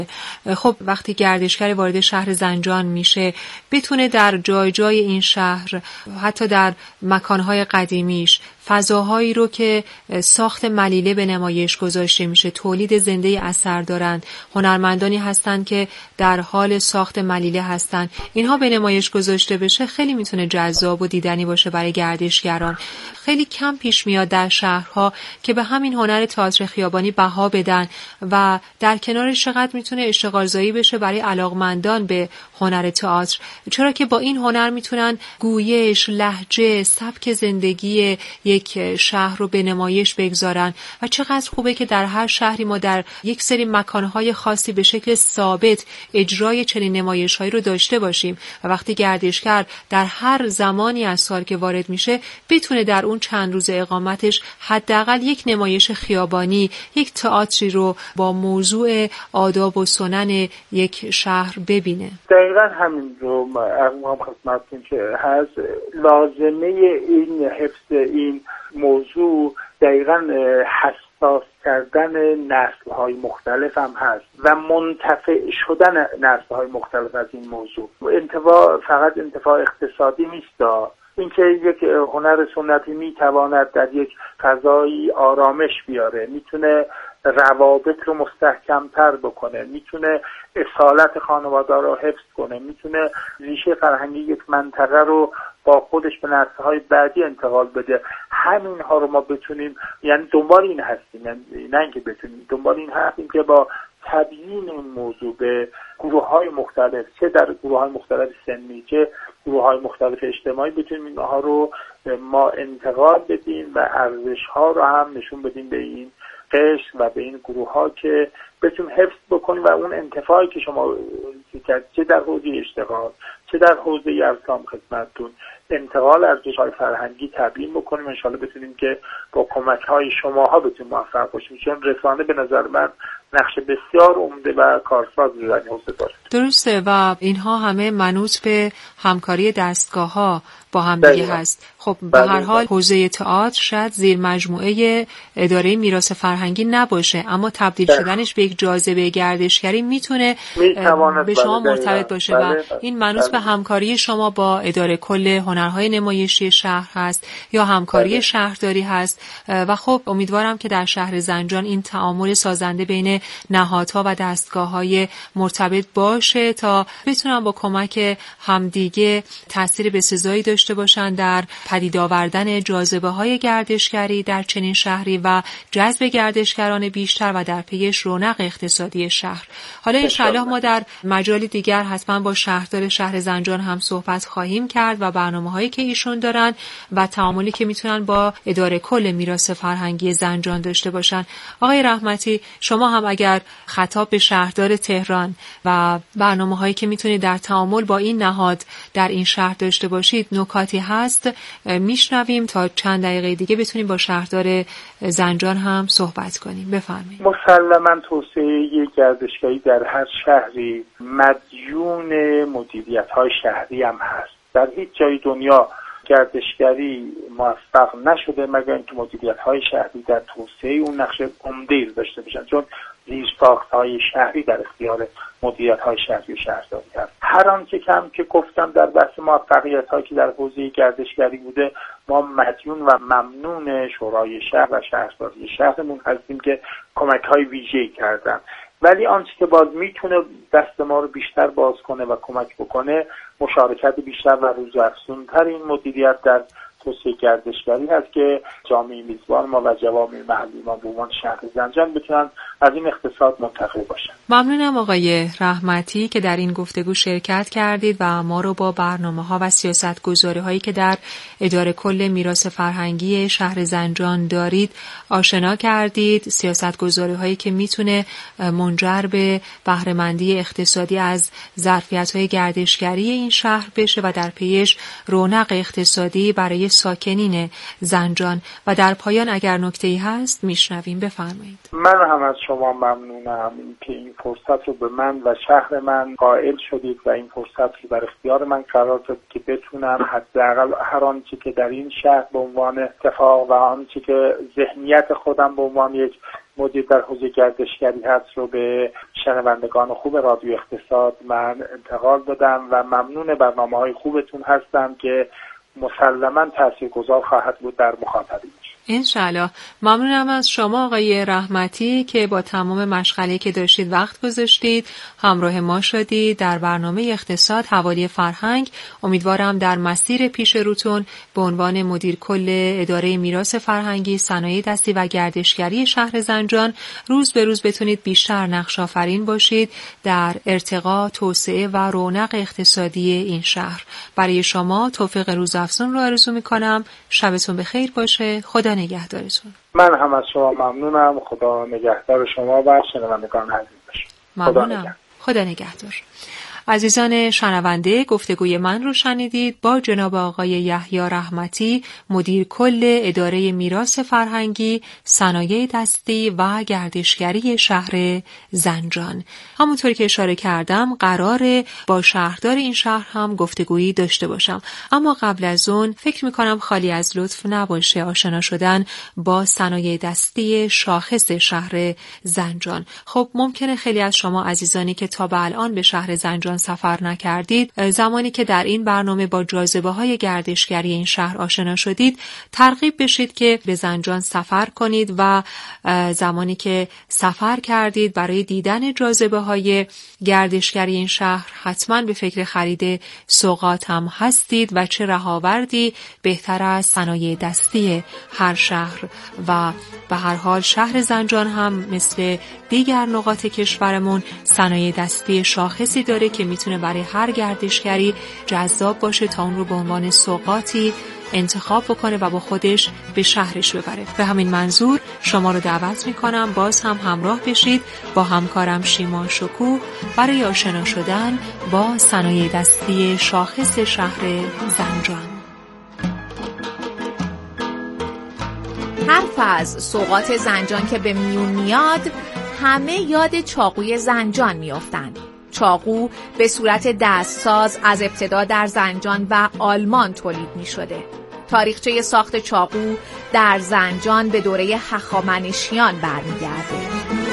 خب وقتی گردشگر وارد شهر زنجان میشه بتونه در جای جای این شهر، حتی در مکانهای قدیمیش، فضاهایی رو که ساخت ملیله به نمایش گذاشته میشه، تولید زنده اثر دارن، هنرمندانی هستن که در حال ساخت ملیله هستن، اینها به نمایش گذاشته بشه، خیلی میتونه جذاب و دیدنی باشه برای گردشگران. خیلی کم پیش میاد در شهرها که به همین هنر تئاتر خیابانی بها بدن و در کنارش چقدر میتونه اشتغالزایی بشه برای علاقمندان به هنر تئاتر، چرا که با این هنر میتونن گویش، لهجه، سبک زندگی یک شهر رو به نمایش بگذارن و چقدر خوبه که در هر شهری ما در یک سری مکانهای خاصی به شکل ثابت اجرای چنین نمایش‌هایی رو داشته باشیم و وقتی گردشگر در هر زمانی از سال که وارد میشه بتونه در اون چند روز اقامتش حداقل یک نمایش خیابانی، یک تئاتری رو با موضوع آداب و سنن یک شهر ببینه. دقیقاً همین رو ما خدمتتون که هست. لازمه این حفظ این موضوع دقیقاً حساس کردن نسل‌های مختلف هم هست و منتفع شدن نسل‌های مختلف از این موضوع. فقط انتفاع اقتصادی نیست، اینکه یک هنر سنتی میتواند در یک فضایی آرامش بیاره، میتونه روابط رو مستحکم‌تر بکنه، میتونه اصالت خانواده رو حفظ کنه، میتونه ریشه فرهنگی یک منطقه رو با خودش به نسل‌های بعدی انتقال بده. همین ها رو ما بتونیم، یعنی دنبال این هستیم، نه اینکه بتونیم، دنبال این هستیم که با تبیین این موضوع به گروه‌های مختلف، چه در گروه‌های مختلف سنی، چه گروه‌های مختلف اجتماعی، بتونیم اینها رو ما انتقال بدیم و ارزش‌ها رو هم نشون بدیم به این قشر و به این گروه‌ها که بتونیم حفظ بکنیم و اون انتفاعی که شما کرد، چه در حوزه اشتغال، چه در حوزه ارسام خدمتتون، انتقال ارزش‌های فرهنگی تبیین بکنیم. ان شاءالله بتونیم که با کمک‌های شماها بتونیم موفق باشیم، چون رسانه به نظر من نقش بسیار عمده و کارساز در این حوزه داره. درسته و اینها همه منوط به همکاری دستگاه‌ها با هم دیگه هست. خب به هر حال حوزه تئاتر شاید زیر مجموعه اداره میراث فرهنگی نباشه، اما تبدیل شدنش به یک جاذبه گردشگری میتونه به شما مرتبط باشه و این منوط به همکاری شما با اداره کل هنرهای نمایشی شهر هست یا همکاری شهرداری هست و خب امیدوارم که در شهر زنجان این تعامل سازنده بین نهادها و دستگاه‌های مرتبط باشه تا بتونن با کمک همدیگه تأثیر بسزایی داشته باشن در پدید آوردن جاذبه‌های گردشگری در چنین شهری و جذب گردشگران بیشتر و در پیش رونق اقتصادی شهر. حالا انشاءالله ما در مجال دیگر حتما با شهردار شهر زنجان هم صحبت خواهیم کرد و برنامه‌هایی که ایشون دارن و تعاملی که میتونن با اداره کل میراث فرهنگی زنجان داشته باشن. آقای رحمتی، شما هم اگر خطاب به شهردار تهران و برنامه‌هایی که میتونید در تعامل با این نهاد در این شهر داشته باشید نکاتی هست میشنویم تا چند دقیقه دیگه بتونیم با شهردار زنجان هم صحبت کنیم. بفرمایید. مسلماً توسعه گردشگری در هر شهری مدیون مدیریت‌های شهری هم هست. در هیچ جای دنیا گردشگری موفق نشده مگر اینکه مدیریت‌های شهری در توسعه اون نقش عمده‌ای داشته باشن، چون زیرساخت‌های شهری در اختیار مدیریت‌های شهری و شهرداری هست. هر آنچه که گفتم در بحث موفقیت‌هایی که در حوزه گردشگری بوده، ما مدیون و ممنون شورای شهر و شهرداری شهرمون هستیم که کمک‌های ویژه‌ای کردن. ولی آنچه که باز میتونه دست ما رو بیشتر باز کنه و کمک بکنه، مشارکت بیشتر و روزافزون‌تر این مدیریت در توسعه گردشگری هست که جامعه میزبان ما و جوامع محلی ما به عنوان شهر زنجان بتونن از این اقتصاد منتفع باشن. ممنونم آقای رحمتی که در این گفتگو شرکت کردید و ما رو با برنامه‌ها و سیاست‌گذاری‌هایی که در اداره کل میراث فرهنگی شهر زنجان دارید آشنا کردید، سیاست‌گذاری‌هایی که میتونه منجر به بهره‌مندی اقتصادی از ظرفیت‌های گردشگری این شهر بشه و در پیش رونق اقتصادی برای ساکنین زنجان. و در پایان اگر نکته‌ای هست میشنویم، بفرمایید. من هم از شما ممنونم که این فرصت رو به من و شهر من قائل شدید و این فرصت رو در اختیار من قرار دادید که بتونم حداقل هر آنچه که در این شهر به عنوان اتفاق و آنچه که ذهنیت خودم به عنوان یک مدیر در حوزه گردشگری هست رو به شنوندگان خوب رادیو اقتصاد من انتقال دادم و ممنون برنامه‌های خوبتون هستم که مسلماً تاثیرگذار خواهد بود در مخاطبین. انشالله. ممنونم از شما آقای رحمتی که با تمام مشغله‌ای که داشتید وقت گذاشتید، همراه ما شدید در برنامه اقتصاد حوالی فرهنگ. امیدوارم در مسیر پیش روتون به عنوان مدیر کل اداره میراث فرهنگی، صنایع دستی و گردشگری شهر زنجان روز به روز بتونید بیشتر نقش آفرین باشید در ارتقا، توسعه و رونق اقتصادی این شهر. برای شما توفیق روزافزون رو آرزو می‌کنم. شبتون بخیر باشه. خدا نگهدارتون. من هم از شما ممنونم. خدا نگهدار شما و شنوندگان عزیز باشه. ممنونم. خدا نگهدار. عزیزان شنونده، گفتگوی من رو شنیدید با جناب آقای یحیی رحمتی، مدیر کل اداره میراث فرهنگی، صنایع دستی و گردشگری شهر زنجان. همونطور که اشاره کردم قراره با شهردار این شهر هم گفتگویی داشته باشم، اما قبل از اون فکر میکنم خالی از لطف نباشه آشنا شدن با صنایع دستی شاخص شهر زنجان. خب ممکنه خیلی از شما عزیزانی که تا به الان به شهر زنجان سفر نکردید، زمانی که در این برنامه با جاذبه‌های گردشگری این شهر آشنا شدید، ترغیب بشید که به زنجان سفر کنید و زمانی که سفر کردید برای دیدن جاذبه‌های گردشگری این شهر حتما به فکر خرید سوغات هم هستید و چه رهاوردی بهتر از صنایع دستی هر شهر. و به هر حال شهر زنجان هم مثل دیگر نقاط کشورمون صنایع دستی شاخصی داره که میتونه برای هر گردشگری جذاب باشه تا اون رو به عنوان سوغاتی انتخاب بکنه و با خودش به شهرش ببره. به همین منظور شما رو دعوت میکنم باز هم همراه بشید با همکارم شیما شکوه برای آشنا شدن با صنایع دستی شاخص شهر زنجان. حرف از سوغات زنجان که به میون میاد، همه یاد چاقوی زنجان میافتند. چاقو به صورت دستساز از ابتدا در زنجان و آلمان تولید می شده. تاریخچه ساخت چاقو در زنجان به دوره هخامنشیان برمیگرده.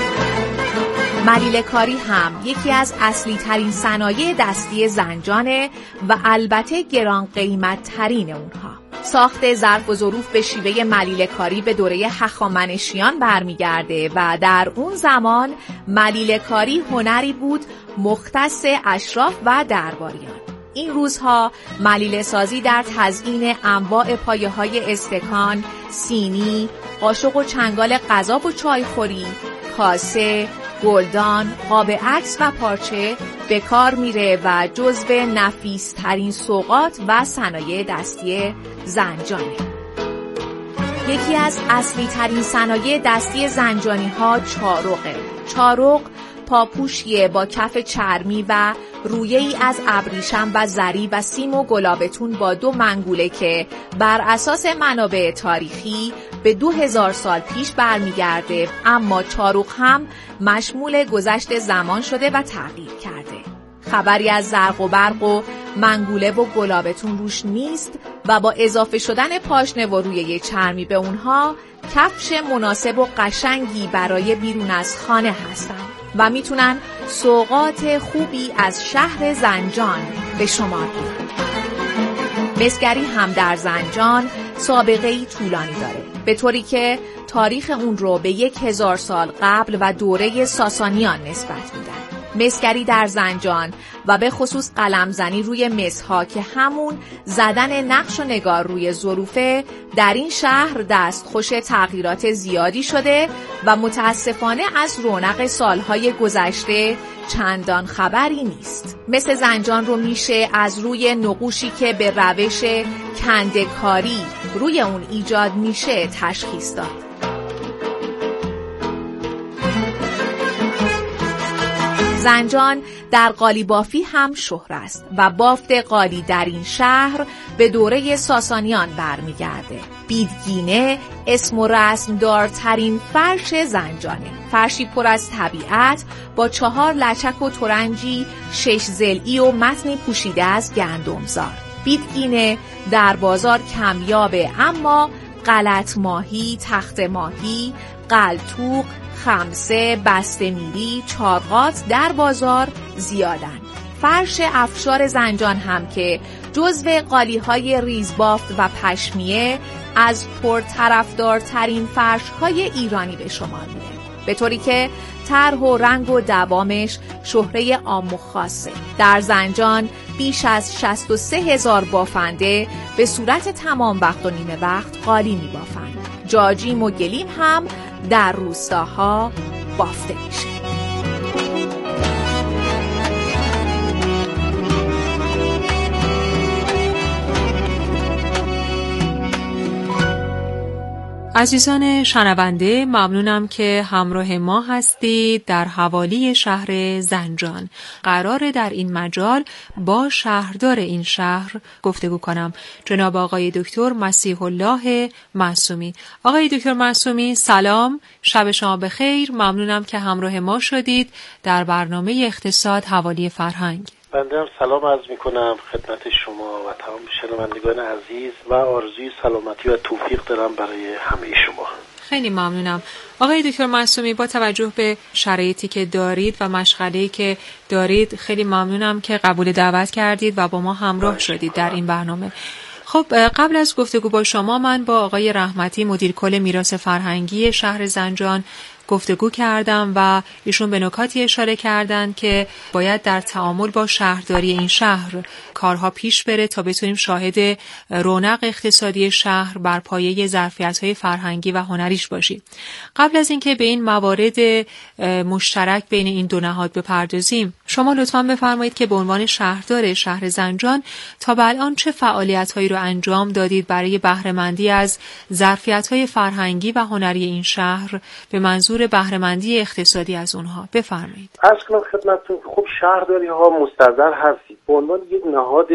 ملیله کاری هم یکی از اصلی ترین صنایع دستی زنجانه و البته گران قیمت ترین اونها. ساخت ظرف و ظروف به شیوه ملیله کاری به دوره هخامنشیان برمیگرده و در اون زمان ملیله کاری هنری بود مختص اشراف و درباریان. این روزها ملیله سازی در تزیین انواع پایه‌های استکان، سینی، قاشق و چنگال غذا و چایخوری، کاسه، گلدان، قاب عکس و پارچه به کار میره و جزو نفیس ترین سوغات و صنایع دستی زنجانه. یکی از اصلی ترین صنایع دستی زنجانی ها چارقه. چارق پاپوشیه با کف چرمی و رویه ای از ابریشم و زری و سیم و گلابتون با 2 منگوله که بر اساس منابع تاریخی به 2000 سال پیش برمیگرده، اما چارق هم مشمول گذشت زمان شده و تغییر کرده. خبری از زرق و برق و منگوله و گلابتون روش نیست و با اضافه شدن پاشنه و رویه چرمی به اونها کفش مناسب و قشنگی برای بیرون از خانه هستن و میتونن سوغات خوبی از شهر زنجان به شمار بیارن. مسگری هم در زنجان سابقه‌ای طولانی داره، به طوری که تاریخ اون رو به 1000 سال قبل و دوره ساسانیان نسبت میدن. مسگری در زنجان و به خصوص قلمزنی روی مسها که همون زدن نقش و نگار روی ظروفه در این شهر دستخوش تغییرات زیادی شده و متاسفانه از رونق سالهای گذشته چندان خبری نیست. مثل زنجان رو میشه از روی نقوشی که به روش کنده‌کاری روی اون ایجاد میشه تشخیص داد. زنجان در قالی بافی هم شهره است و بافت قالی در این شهر به دوره ساسانیان برمیگرده. بیدگینه اسم و رسم دارترین فرش زنجانه. فرشی پر از طبیعت با 4 لچک و ترنجی 6 ضلعی و متنی پوشیده از گندمزار. بیدگینه در بازار کمیابه، اما غلط ماهی، تخت ماهی، قلتوق، خمسه، بسته میری، چارقات در بازار زیادند. فرش افشار زنجان هم که جزو قالی‌های ریزبافت و پشمیه از پرطرفدارترین فرش‌های ایرانی به شمار میره، به طوری که طرح و رنگ و دوامش شهره عام و خاصه. در زنجان بیش از 63,000 بافنده به صورت تمام وقت و نیمه وقت قالی می‌بافند. جاجیم و گلیم هم در روستاها بافته میشه. عزیزان شنونده، ممنونم که همراه ما هستید در حوالی شهر زنجان. قراره در این مجال با شهردار این شهر گفتگو کنم، جناب آقای دکتر مسیح الله معصومی. آقای دکتر معصومی سلام، شب شما بخیر. ممنونم که همراه ما شدید در برنامه اقتصاد حوالی فرهنگ. بنده هم سلام عرض میکنم خدمت شما و تمام شنوندگان عزیز و آرزوی سلامتی و توفیق دارم برای همه شما. خیلی ممنونم. آقای دکتر معصومی، با توجه به شرایطی که دارید و مشغله‌ای که دارید، خیلی ممنونم که قبول دعوت کردید و با ما همراه شدید در این برنامه. خب قبل از گفتگو با شما من با آقای رحمتی مدیر کل میراث فرهنگی شهر زنجان گفتگو کردم و ایشون به نکاتی اشاره کردن که باید در تعامل با شهرداری این شهر کارها پیش بره تا بتونیم شاهد رونق اقتصادی شهر بر پایه ظرفیت‌های فرهنگی و هنریش باشیم. قبل از اینکه به این موارد مشترک بین این دو نهاد بپردازیم، شما لطفاً بفرمایید که به عنوان شهردار شهر زنجان تا به الان چه فعالیت‌هایی رو انجام دادید برای بهره‌مندی از ظرفیت‌های فرهنگی و هنری این شهر به منظور بهره‌مندی اقتصادی از اونها. بفرمایید. عرض خدمتتون خب شهرداری‌ها مستظر هستید به عنوان یک نهاد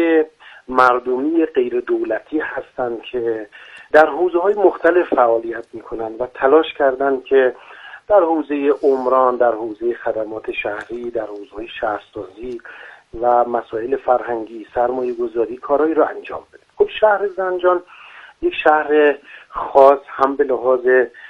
مردمی غیر دولتی هستند که در حوزه‌های مختلف فعالیت می‌کنند و تلاش کردند که در حوزه عمران، در حوزه خدمات شهری، در حوزه‌های شهرسازی و مسائل فرهنگی، سرمایه‌گذاری کارهایی را انجام بده. خب شهر زنجان یک شهر خاص هم به لحاظ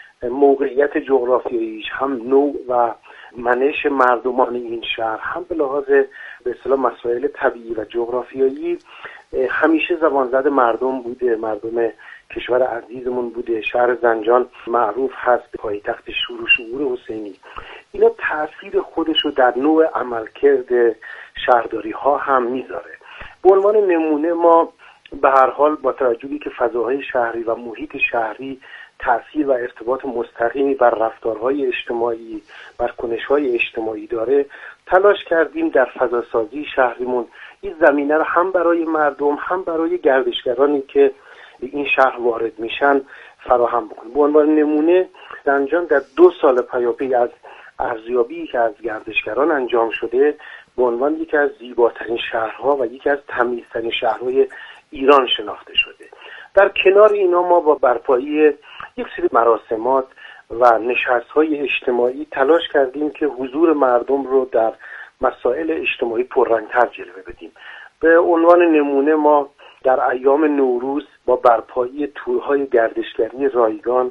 موقعیت جغرافیاییش، هم نوع و منش مردمان این شهر، هم به لحاظ به اصطلاح مسائل طبیعی و جغرافیایی همیشه زبان زد مردم بوده، مردم کشور عزیزمون بوده. شهر زنجان معروف هست به پایتخت شور و شعور حسینی. اینا تأثیر خودش رو در نوع عملکرد شهرداری ها هم میذاره. به عنوان نمونه ما به هر حال با توجهی که فضاهای شهری و محیط شهری تأثیر و ارتباط مستقیمی بر رفتارهای اجتماعی، بر کنش‌های اجتماعی داره، تلاش کردیم در فضاسازی شهریمون این زمینه رو هم برای مردم هم برای گردشگرانی که این شهر وارد میشن فراهم بکنیم. به عنوان نمونه زنجان در 2 سال پیاپی از ارزیابی که از گردشگران انجام شده به عنوان یکی از زیباترین شهرها و یکی از تمیزترین شهرهای ایران شناخته شده. در کنار اینا ما با برپایی یک سری مراسمات و نشست‌های اجتماعی تلاش کردیم که حضور مردم رو در مسائل اجتماعی پررنگ‌تر جلوه بدیم. به عنوان نمونه ما در ایام نوروز با برپایی تورهای گردشگری رایگان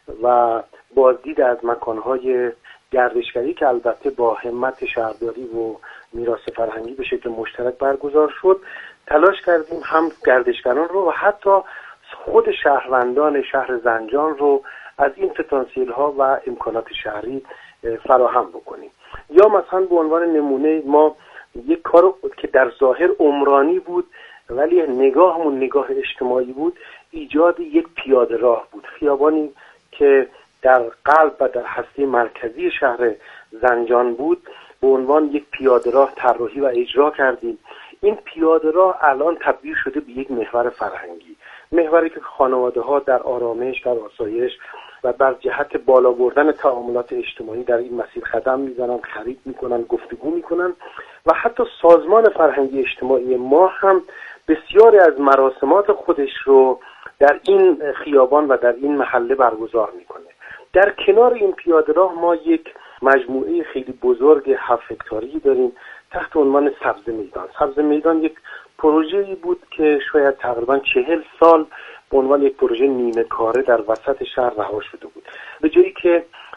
و بازدید از مکانهای گردشگری که البته با همت شهرداری و میراث فرهنگی به شکل مشترک برگزار شد، تلاش کردیم هم گردشگران رو و حتی خود شهروندان شهر زنجان رو از این پتانسیل ها و امکانات شهری فراهم بکنیم. یا مثلا به عنوان نمونه ما یک کار که در ظاهر عمرانی بود ولی نگاهمون نگاه اجتماعی بود، ایجاد یک پیاده راه بود. خیابانی که در قلب و در هسته مرکزی شهر زنجان بود به عنوان یک پیاده راه طراحی و اجرا کردیم. این پیاده راه الان تبدیل شده به یک محور فرهنگی، محوری که خانواده ها در آرامش، در آسایش و بر جهت بالا بردن تعاملات اجتماعی در این مسیر قدم میزنن، خرید میکنن، گفتگو میکنن و حتی سازمان فرهنگی اجتماعی ما هم بسیاری از مراسمات خودش رو در این خیابان و در این محله برگزار میکنه. در کنار این پیاده راه ما یک مجموعه خیلی بزرگ 7 هکتاری داریم تحت عنوان سبز میدان. سبز میدان یک پروژه‌ای بود که شاید تقریباً 40 سال به عنوان یک پروژه نیمه کاره در وسط شهر رها شده بود. به جایی که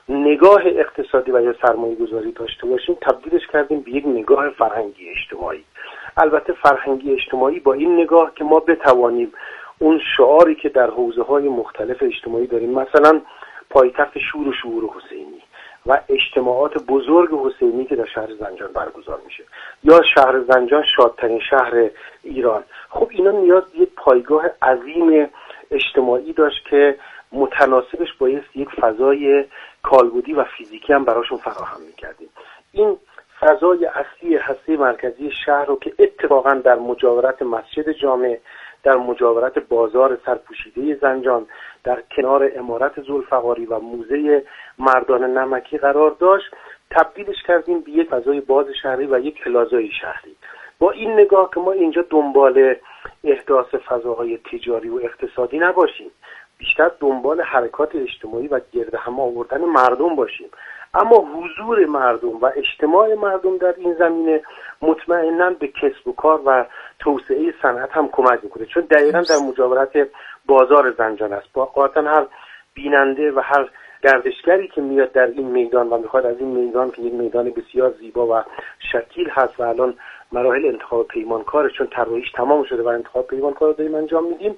نگاه اقتصادی و یا سرمایه گذاری داشته باشیم، تبدیلش کردیم به یک نگاه فرهنگی اجتماعی. البته فرهنگی اجتماعی با این نگاه که ما بتوانیم اون شعاری که در حوزه‌های مختلف اجتماعی داریم، مثلا پایتخت شور و شعور حسینی و اجتماعات بزرگ حسینی که در شهر زنجان برگزار میشه، یا شهر زنجان شادترین شهر ایران، خب اینا نیاز به یک پایگاه عظیم اجتماعی داشت که متناسبش بایست یک فضای کالبدی و فیزیکی هم براشون فراهم میکردیم. این فضای اصلی هسته مرکزی شهر رو که اتفاقا در مجاورت مسجد جامع، در مجاورت بازار سرپوشیده زنجان، در کنار عمارت ذوالفقاری و موزه مردان نمکی قرار داشت، تبدیلش کردیم به یک فضای باز شهری و یک پلازای شهری. با این نگاه که ما اینجا دنبال احداث فضاهای تجاری و اقتصادی نباشیم، بیشتر دنبال حرکات اجتماعی و گرد هم آوردن مردم باشیم، اما حضور مردم و اجتماع مردم در این زمینه مطمئناً به کسب و کار و توسعه صنعت هم کمک میکنه، چون دقیقاً در مجاورت بازار زنجان است. با قاطعاً هر بیننده و هر گردشگری که میاد در این میدان و میخواد از این میدان که یک میدان بسیار زیبا و شکیل هست و الان مراحل انتخاب پیمانکار، چون طراحیش تمام شده و انتخاب پیمانکار رو داریم انجام میدیم،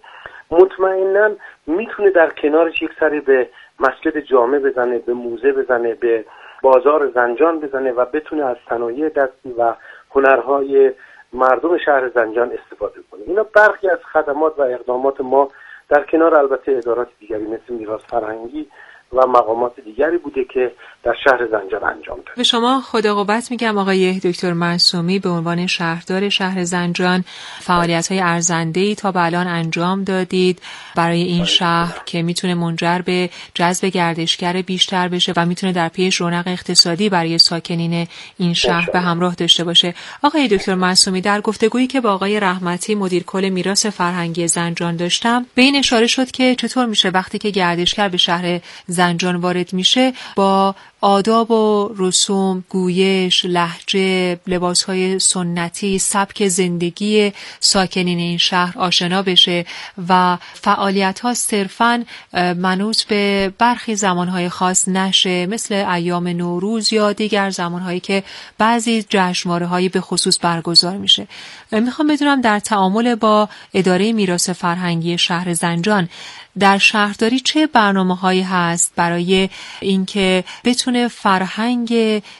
مطمئناً میتونه در کنارش یک سری به مسجد جامع بزنه، به موزه بزنه، به بازار زنجان بزنه و بتونه از صنایع دستی و هنرهای مردم شهر زنجان استفاده کنه. اینا برخی از خدمات و اقدامات ما در کنار البته ادارات دیگری مثل میراث فرهنگی و مقامات دیگری بوده که در شهر زنجان انجام داده. به شما خدا قوت میگم آقای دکتر معصومی، به عنوان شهردار شهر زنجان فعالیت‌های ارزنده‌ای تا به الان انجام دادید برای این شهر که میتونه منجر به جذب گردشگر بیشتر بشه و میتونه در پیش رونق اقتصادی برای ساکنین این شهر به همراه داشته باشه. آقای دکتر معصومی، در گفتگویی که با آقای رحمتی مدیر کل میراث فرهنگی زنجان داشتم، به این اشاره شد که چطور میشه وقتی که گردشگر به شهر زنجان وارد میشه با آداب و رسوم، گویش، لهجه، لباسهای سنتی، سبک زندگی ساکنین این شهر آشنا بشه و فعالیت‌ها صرفاً منوط به برخی زمانهای خاص نشه، مثل ایام نوروز یا دیگر زمانهایی که بعضی جشنواره‌هایی به خصوص برگزار میشه. میخوام بدونم در تعامل با اداره میراث فرهنگی شهر زنجان در شهرداری چه برنامه‌هایی هست برای اینکه بتونه فرهنگ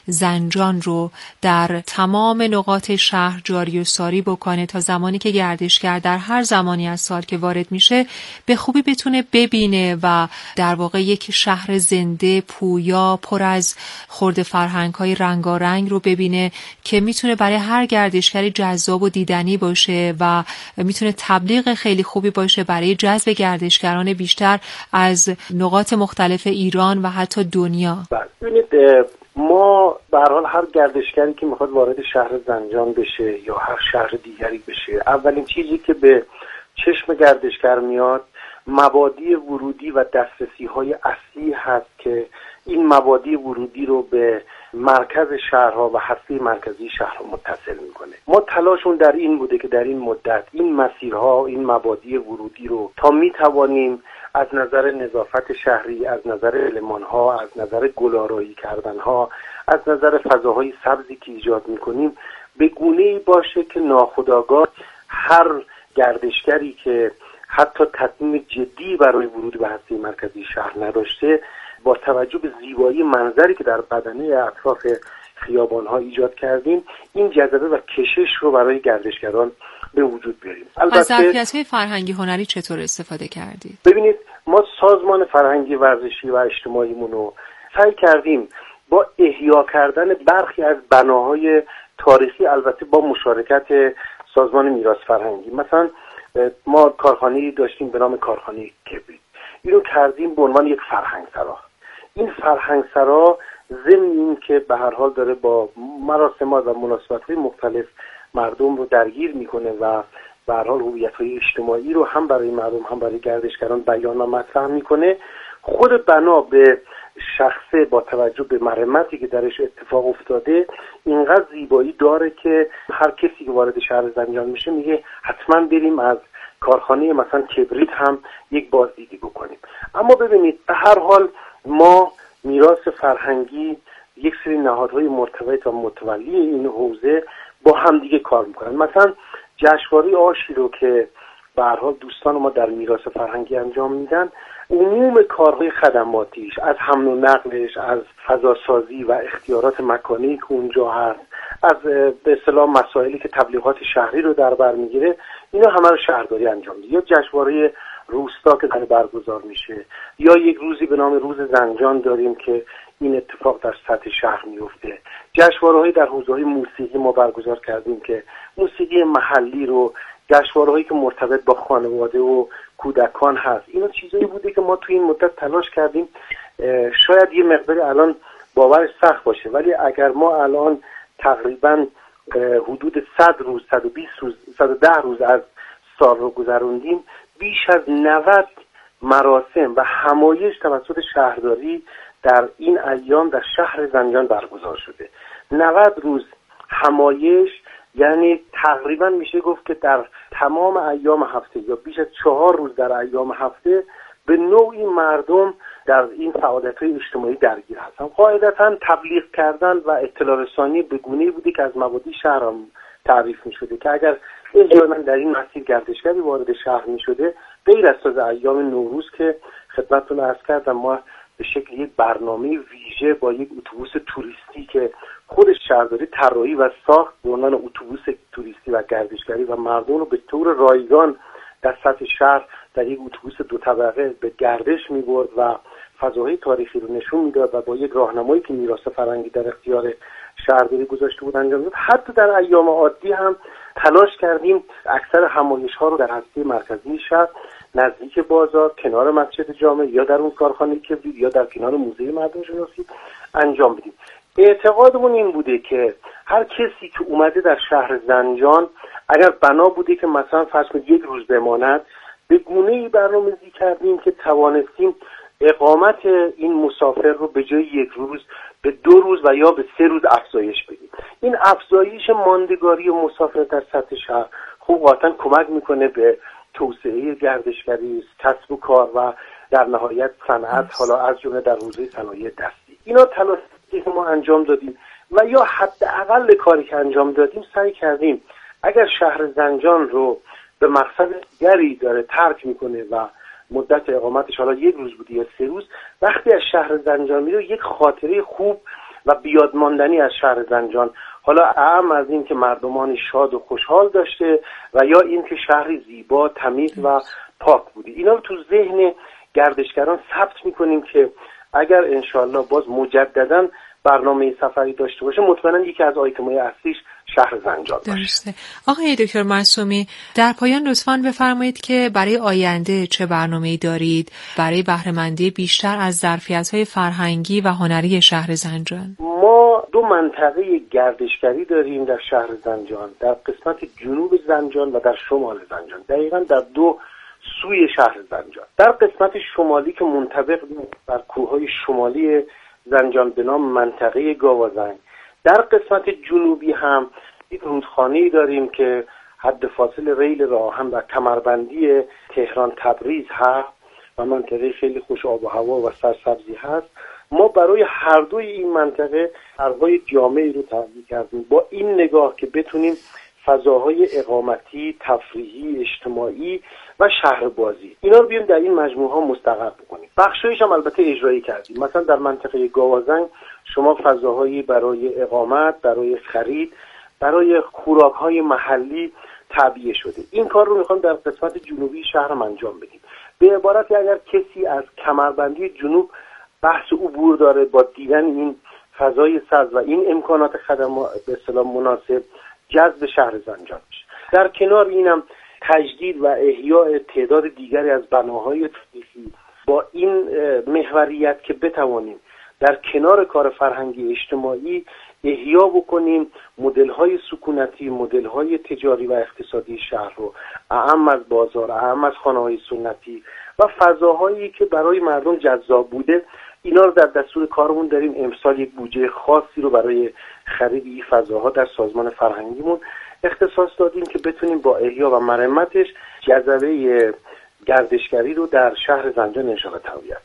زنجان رو در تمام نقاط شهر جاری و ساری بکنه تا زمانی که گردشگر در هر زمانی از سال که وارد میشه به خوبی بتونه ببینه و در واقع یک شهر زنده، پویا، پر از خرد فرهنگ‌های رنگارنگ رو ببینه که میتونه برای هر گردشگری جذاب و دیدنی باشه و میتونه تبلیغ خیلی خوبی باشه برای جذب گردشگران بیشتر از نقاط مختلف ایران و حتی دنیا. ببینید، ما به هر حال هر گردشگری که میخواد وارد شهر زنجان بشه یا هر شهر دیگری بشه، اولین چیزی که به چشم گردشگر میاد مبادی ورودی و دسترسی‌های اصلی هست که این مبادی ورودی رو به مرکز شهرها و هسته مرکزی شهرها متصل میکنه. ما تلاشون در این بوده که در این مدت این مسیرها، این مبادی ورودی رو تا میتوانیم از نظر نظافت شهری، از نظر المانها، از نظر گلارایی کردنها، از نظر فضاهای سبزی که ایجاد میکنیم به گونه‌ای باشه که ناخودآگاه هر گردشگری که حتی تصمیم جدی برای ورود به هسته مرکزی شهر نداشته، با توجه به زیبایی منظری که در بدنه اطراف خیابان‌ها ایجاد کردیم، این جذبه و کشش رو برای گردشگران به وجود بیاریم. از ظرفیت‌های فرهنگی هنری چطور استفاده کردید؟ ببینید، ما سازمان فرهنگی ورزشی و اجتماعیمون رو سعی کردیم با احیا کردن برخی از بناهای تاریخی، البته با مشارکت سازمان میراث فرهنگی. مثلا ما کارخانه‌ای داشتیم به نام کارخانه کبریت، اینو کردیم به عنوان یک فرهنگسرا. این فرهنگسرا ضمن این که به هر حال داره با مراسمات و مناسبت‌های مختلف مردم رو درگیر میکنه و به هر حال هویت‌های اجتماعی رو هم برای مردم هم برای گردشگران بیان و مطرح میکنه، خود بنا به شخصه با توجه به مرمتی که درش اتفاق افتاده اینقدر زیبایی داره که هر کسی که وارد شهر زنجان میشه میگه حتما بریم از کارخانه مثلا کبریت هم یک بازدیدی بکنیم. اما ببینید، به هر حال ما میراث فرهنگی، یک سری نهادهای مرتبط و متولی این حوزه با همدیگه کار میکنن. مثلا جشنواره آشی رو که به هر حال دوستان ما در میراث فرهنگی انجام میدن، عموم کارهای خدماتیش، از حمل و نقلش، از فضاسازی و اختیارات مکانی که اونجا هست، از به اصطلاح مسائلی که تبلیغات شهری رو در بر میگیره، اینا همه رو شهرداری انجام میده. یا جشنواره روستا که داره برگزار میشه، یا یک روزی به نام روز زنجان داریم که این اتفاق در سطح شهر میفته. جشنواره‌های در حوزه‌های موسیقی ما برگزار کردیم که موسیقی محلی رو، جشنواره‌هایی که مرتبط با خانواده و کودکان هست. اینا چیزایی بوده که ما توی این مدت تلاش کردیم. شاید یه مقداری الان باورش سخت باشه، ولی اگر ما الان تقریبا حدود 100 روز، 120 روز، 110 روز از سال رو گذروندیم، بیش از 90 مراسم و همایش توسط شهرداری در این ایام در شهر زنجان برگزار شده. 90 روز همایش، یعنی تقریبا میشه گفت که در تمام ایام هفته یا بیش از 4 روز در ایام هفته به نوعی مردم در این فعالیت‌های اجتماعی درگیر هستن. قاعدتاً تبلیغ کردن و اطلاع رسانی به گونه‌ای بوده که از مبادی شهر هم تعریف می‌شده که اگر احیانا در این مسیر گردشگری وارد شهر می‌شده، غیر از تازه ایام نوروز که خدمتتون عرض کردم، ما به شکل یک برنامه ویژه با یک اتوبوس توریستی که خودش شهرداری طراحی و ساخت به عنوان اتوبوس توریستی و گردشگری و مردم رو به طور رایگان در سطح شهر در یک اتوبوس 2 طبقه به گردش می‌برد و فضاهای تاریخی رو نشون میداد و با یک راهنمایی که میراث فرهنگی در اختیار شهرداری گذاشته بود انجام داد. حتی در ایام عادی هم تلاش کردیم اکثر همایش‌ها رو در هسته مرکزی شهر، نزدیک بازار، کنار مسجد جامع یا در اون کارخانه کبریت یا در کنار موزه مردم شناسی انجام بدیم. اعتقادمون این بوده که هر کسی که اومده در شهر زنجان، اگر بنا بوده که مثلا فرض کنید 1 روز بماند، به گونه‌ای برنامه‌ریزی کردیم که توانستیم اقامت این مسافر رو به جای 1 روز به 2 روز و یا به 3 روز افزایش بدیم. این افزایش ماندگاری مسافر در سطح شهر خوب قاطعاً کمک میکنه به توسعه گردشگری، کسب و کار و در نهایت صنعت، حالا از جمله در حوزه صنایع دستی. اینا تلاشی که ما انجام دادیم و یا حداقل کاری که انجام دادیم سعی کردیم اگر شهر زنجان رو به مقصد دیگری داره ترک میکنه و مدت اقامتش حالا 1 روز بوده یا 3 روز، وقتی از شهر زنجان میره یک خاطره خوب و بیادماندنی از شهر زنجان، حالا اهم از این که مردمان شاد و خوشحال داشته و یا این که شهری زیبا، تمیز و پاک بوده، اینا رو تو ذهن گردشگران ثبت میکنیم که اگر انشالله باز مجددا برنامه سفری داشته باشه، مطمئنا یکی از آیتم‌های اصلیش شهر زنجان باشه. درسته. آقای دکتر معصومی، در پایان لطفاً بفرمایید که برای آینده چه برنامه‌ای دارید برای بهره‌مندی بیشتر از ظرفیت‌های فرهنگی و هنری شهر زنجان؟ ما 2 منطقه گردشگری داریم در شهر زنجان، در قسمت جنوب زنجان و در شمال زنجان، دقیقاً در 2 سوی شهر زنجان. در قسمت شمالی که منطبق بر کوههای شمالی زنجان به نام منطقه گاوازنگ، در قسمت جنوبی هم یک رودخانه‌ای داریم که حد فاصل ریل راهن و کمربندی تهران تبریز هست و منطقه خیلی خوش آب و هوا و سرسبزی هست. ما برای هر دوی این منطقه طرح‌های جامعی رو طراحی کردیم با این نگاه که بتونیم فضاهای اقامتی، تفریحی، اجتماعی و شهربازی اینا رو بیایم در این مجموعه ها مستقر بکنیم. بخشایش هم البته اجرایی کردیم. مثلا در منطقه گاوازنگ شما فضاهایی برای اقامت، برای خرید، برای خوراک‌های محلی تعبیه شده. این کار رو می‌خوام در قسمت جنوبی شهر انجام بدیم. به عبارتی اگر کسی از کمربندی جنوب بحث عبور داره با دیدن این فضای سبز و این امکانات خدمات به اصطلاح مناسب، جذب شهر زنجان میشه. در کنار اینم تجدید و احیاء تعداد دیگری از بناهای تاریخی با این محوریت که بتوانیم در کنار کار فرهنگی اجتماعی احیا بکنیم مدل‌های سکونتی، مدل‌های تجاری و اقتصادی شهر رو، اعم از بازار، اعم از خانه‌های سنتی و فضاهایی که برای مردم جذاب بوده، اینا رو در دستور کارمون داریم. امسال یک بودجه خاصی رو برای خرید این فضاها در سازمان فرهنگیمون اختصاص دادیم که بتونیم با احیا و مرمتش جذبه گردشگری رو در شهر زنجان انشاءالله تقویت کنیم.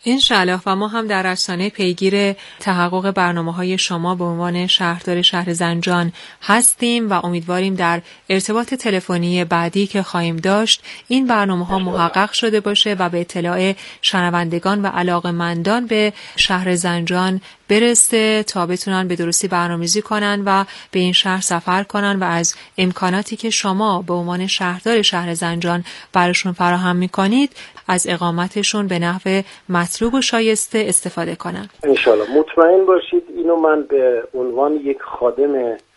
انشالله. و ما هم در رسانه پیگیر تحقق برنامه‌های شما به عنوان شهردار شهر زنجان هستیم و امیدواریم در ارتباط تلفنی بعدی که خواهیم داشت این برنامه‌ها محقق شده باشه و به اطلاع شنوندگان و علاقه‌مندان به شهر زنجان برسه تا بتونن به درستی برنامه‌ریزی کنن و به این شهر سفر کنن و از امکاناتی که شما به عنوان شهردار شهر زنجان براشون فراهم می‌کنید از اقامتشون به نحو مطلوب و شایسته استفاده کنن. انشالله. مطمئن باشید اینو من به عنوان یک خادم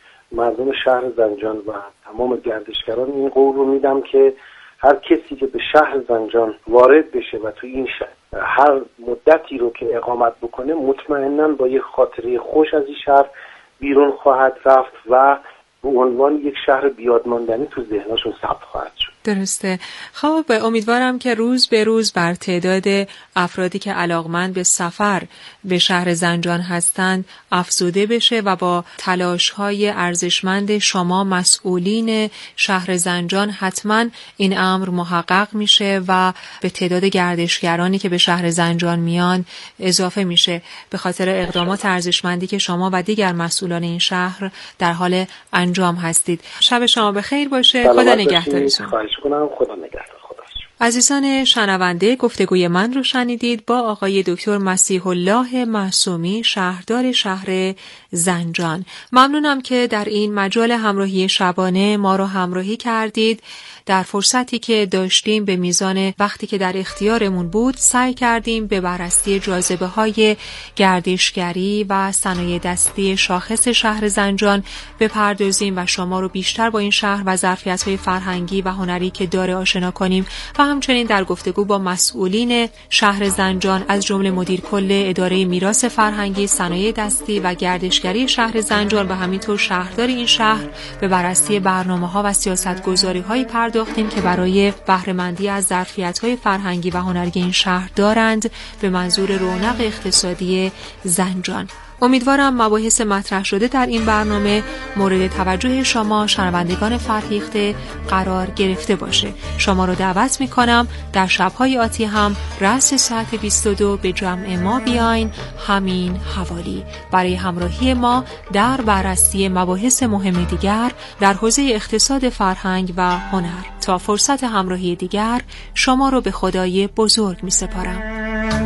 مردم شهر زنجان و تمام گردشگران این قول رو میدم که هر کسی که به شهر زنجان وارد بشه و تو این شهر هر مدتی رو که اقامت بکنه مطمئناً با یک خاطره خوش از این شهر بیرون خواهد رفت و به عنوان یک شهر بیادماندنی تو ذهنشون ثبت خواهد شد. درسته. خب امیدوارم که روز به روز بر تعداد افرادی که علاقمند به سفر به شهر زنجان هستند افزوده بشه و با تلاش‌های ارزشمند شما مسئولین شهر زنجان حتما این امر محقق میشه و به تعداد گردشگرانی که به شهر زنجان میان اضافه میشه به خاطر اقدامات ارزشمندی که شما و دیگر مسئولان این شهر در حال انجام هستید. شب شما بخیر باشه. خدا نگهدارتون. خدا نگهدار. عزیزان شنونده، گفتگوی من رو شنیدید با آقای دکتر مسیح الله معصومی، شهردار شهر زنجان. ممنونم که در این مجال همراهی شبانه ما رو همراهی کردید. در فرصتی که داشتیم به میزان وقتی که در اختیارمون بود سعی کردیم به بررسی جاذبه‌های گردشگری و صنایع دستی شاخص شهر زنجان بپردازیم و شما رو بیشتر با این شهر و ظرفیت‌های فرهنگی و هنری که داره آشنا کنیم و همچنین در گفتگو با مسئولین شهر زنجان از جمله مدیر کل اداره میراث فرهنگی، صنایع دستی و گردشگری شهر زنجان و همینطور شهردار این شهر به بررسی برنامه‌ها و سیاست‌گذاری‌های پرداختیم که برای بهره‌مندی از ظرفیت‌های فرهنگی و هنری این شهر دارند به منظور رونق اقتصادی زنجان. امیدوارم مباحث مطرح شده در این برنامه مورد توجه شما شنوندگان فرهیخته قرار گرفته باشه. شما رو دعوت میکنم در شب‌های آتی هم رأس ساعت 22 به جمع ما بیاین همین حوالی برای همراهی ما در بررسی مباحث مهم دیگر در حوزه اقتصاد فرهنگ و هنر. تا فرصت همراهی دیگر شما رو به خدای بزرگ میسپارم.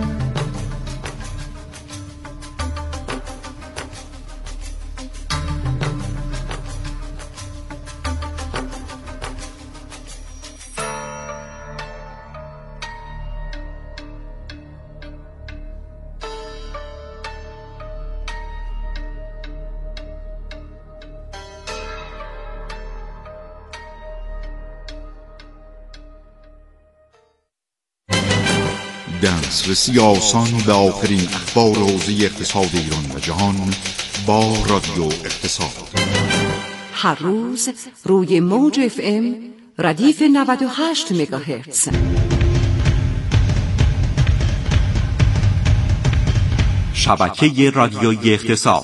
دسترسی آسان به آخرین اخبار حوزه اقتصاد ایران و جهان با رادیو اقتصاد. هر روز روی موج FM ردیف 98 مگاهرتز. شبکه رادیویی اقتصاد.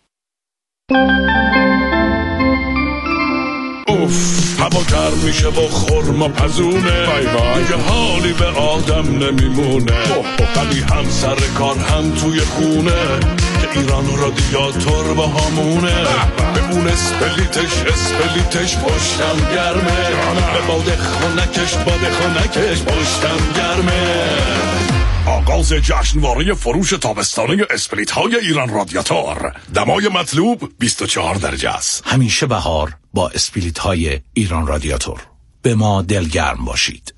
هوا گرم میشه و خورما پزونه دیگه حالی به آدم نمیمونه ولی هم سر کار هم توی خونه که ایران رادیاتور با همونه به اون اسپلیتش پشتم گرمه به باد خونکش پشتم گرمه. آغاز جشنواره فروش تابستانه اسپلیت های ایران رادیاتور. دمای مطلوب 24 درجه است. همیشه بهار با اسپلیت های ایران رادیاتور. به ما دلگرم باشید.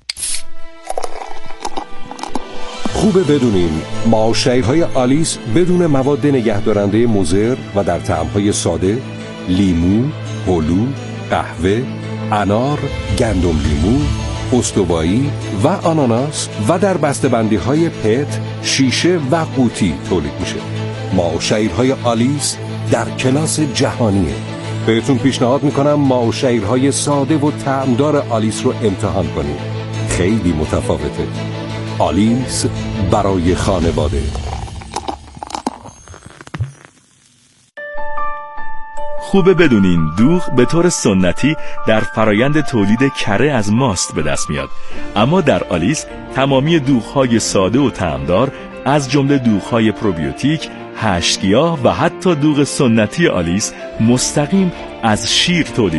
خوبه بدونین معاشرهای آلیس بدون مواد نگهدارنده مضر و در طعم‌های ساده، لیمو، هلو، قهوه، انار، گندم لیمو، استوایی و آناناس و در بسته‌بندی‌های پت، شیشه و قوطی تولید میشه. معاشرهای آلیس در کلاس جهانیه. بهتون پیشنهاد میکنم معاشرهای ساده و طعمدار آلیس رو امتحان کنید. خیلی متفاوته. آلیس برای خانواده. خوبه بدونین دوغ به طور سنتی در فرایند تولید کره از ماست به دست میاد، اما در آلیس تمامی دوغ‌های ساده و طعمدار از جمله دوغ‌های پروبیوتیک، 8 گیاه و حتی دوغ سنتی آلیس مستقیم از شیر تولید